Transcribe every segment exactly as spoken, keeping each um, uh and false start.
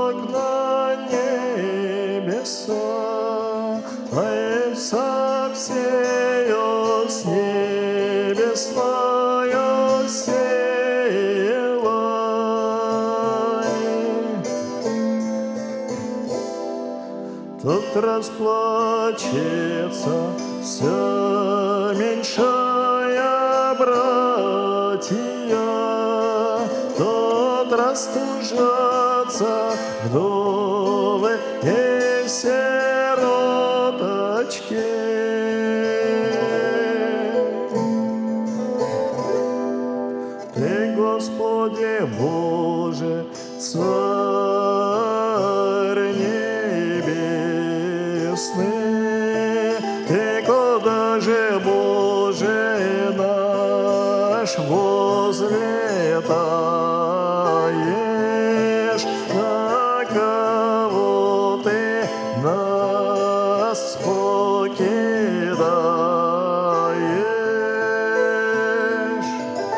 на небеса, а и со всею с небесною силой. Тут расплачется все меньшая братья, тут растужатся вдовы и сироточки. Ты, Господи Боже, Царь небесный, Ты куда же, Боже наш, возлетаешь, на кого Ты нас покидаешь?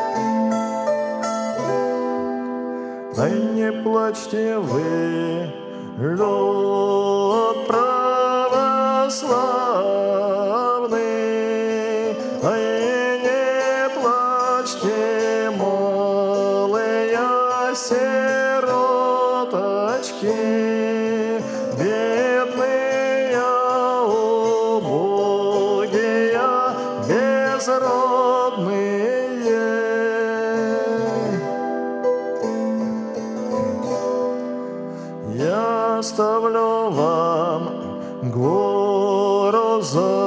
Ай, не плачьте вы, люд православный, ай, не плачьте, малые сироточки, бедные, убогие, безродные. Я оставлю вам гору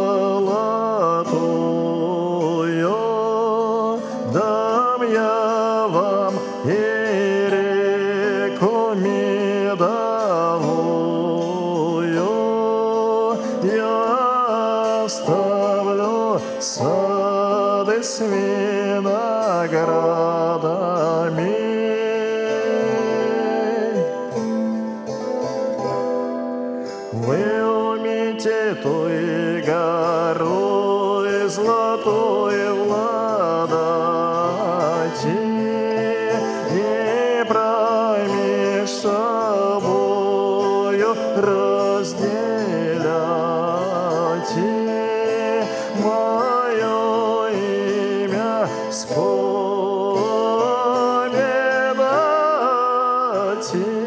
золотую, дам я вам и реку медовую. Я оставлю сады с виноградами. Вы умеете той горой золотой владать и промеж собою разделять, мое имя вспоминать.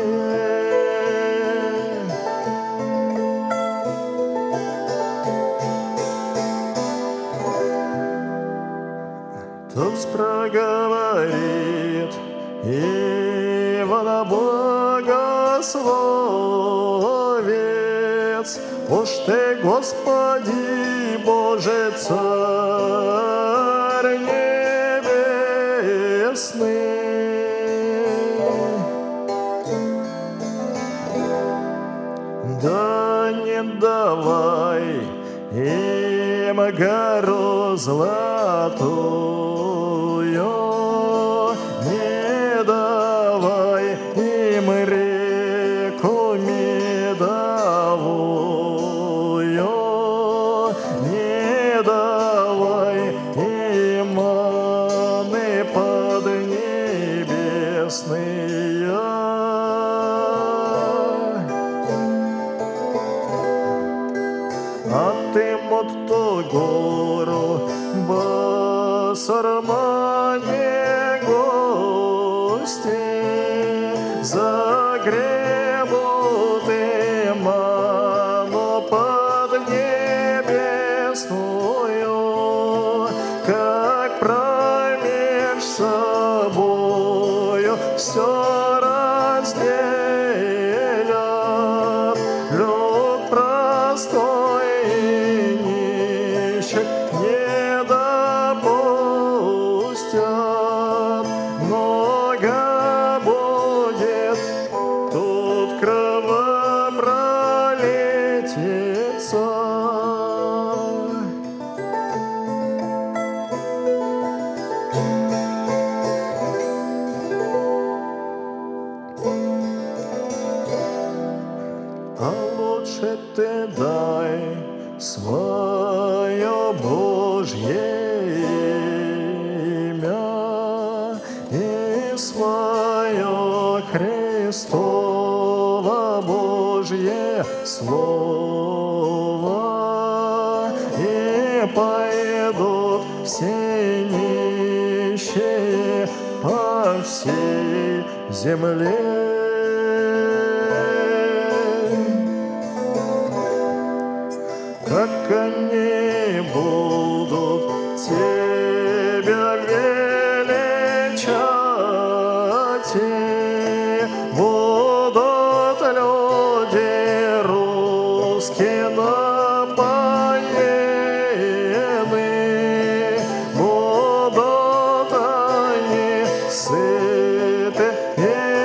Тут проговорит Иван Богословец: уж Ты, Господи Боже, Царь небесный, да не давай им гору золотую, не давай им реку медовую, не давай им маны поднебесные. А ты мот ту гору басармане гости, загребут и ману поднебесную, как промеж собою все разделят. Люд простой и нищих не допустят, много будет тут кровопролитица. А лучше ты дай свое Божье имя и свое Христово Божье слово, и пойдут все нищие по всей земле. Как они будут Тебя величать, и будут люди русские напоены, будут они сыты и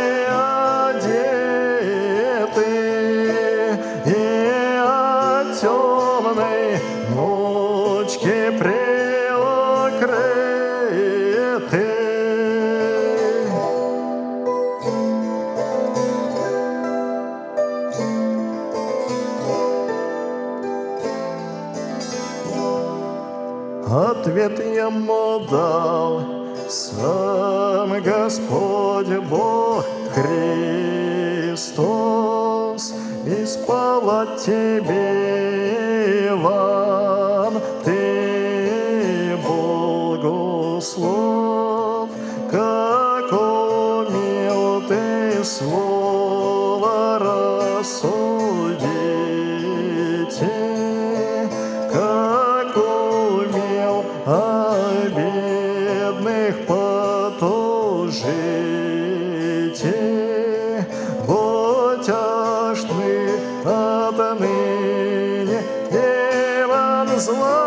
одеты, и от темной ночки приукрыты. Ответ ему дал сам Господь Бог Христос: «Испол от тебе, Иван, ты богослов, как умел ты слово рассудить, как умел о бедных потужить. Будь аж ты отныне, Иван, зла